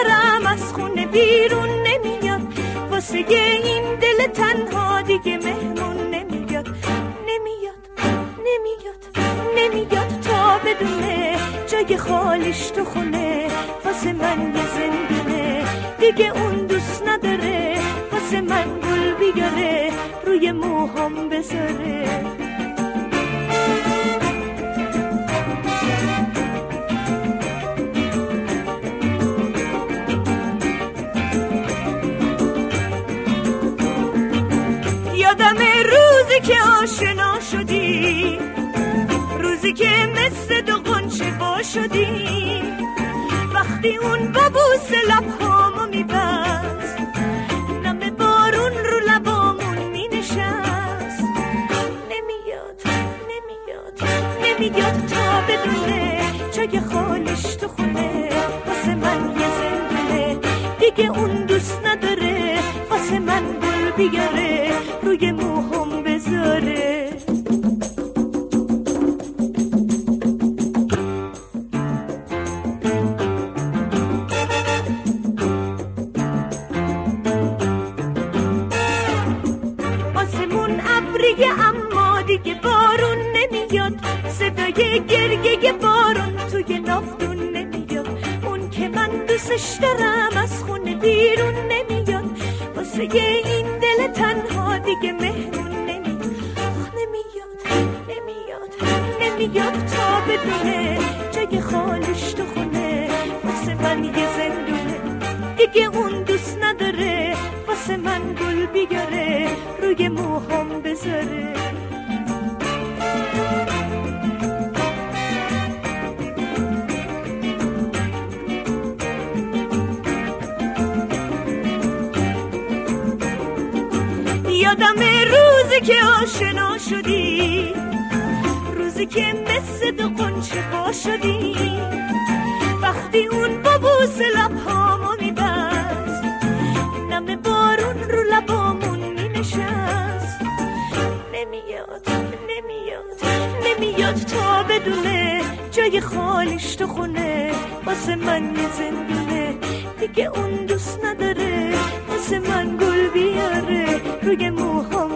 دارم از خونه بیرون نمیاد، واسه این دل تنها دیگه مهمون نمیاد. نمیاد تا بدونه جای خالیش تو خونه، واسه من یه زندونه دیگه اون دوست نداره، واسه من گل بیاره روی موهام بذاره. یادم روزی که آشنا شدی، روزی که مثل دو غنچه وا شدی، وقتی اون با بوس لبهامو میبست، نم بارون رو لبامون مینشست. نمیاد تا بدونه جای خالیش تو خونه، واسه من یه زندونه دیگه اون دوست نداره، واسه من گل بیاره روی موهام بذاره. آسمون ابریه اما دیگه بارون نمیاد، صدای گریه بارون توی نافتون نمیاد. اون که من دوستش دارم از خونه بیرون نمیاد، واسه این دل تنها دیگه مهمون نمیاد تا بدونه جای خالیش تو خونه، واسه من یه زندونه دیگه اون دوست نداره، واسه من گل بیاره روی موهام بذاره. یادم روزی که آشنا شدی، روزی که مثل دو غنچه وا شدی، وقتی اون با بوس لبهامو میبست، نم بارون رو لبامون مینشست. نمیاد تا بدونه جای خالیش تو خونه، واسه من یه زندونه دیگه اون دوست نداره، واسه من گل بیاره روی موهام